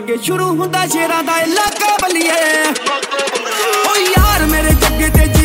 ਅੱਗੇ ਸ਼ੁਰੂ ਹੁੰਦਾ ਸ਼ੇਰਾਂ ਦਾ ਇਲਾਕਾ ਬੱਲੀਏ ਓ ਯਾਰ ਮੇਰੇ ਜੱਗੇ ਤੇ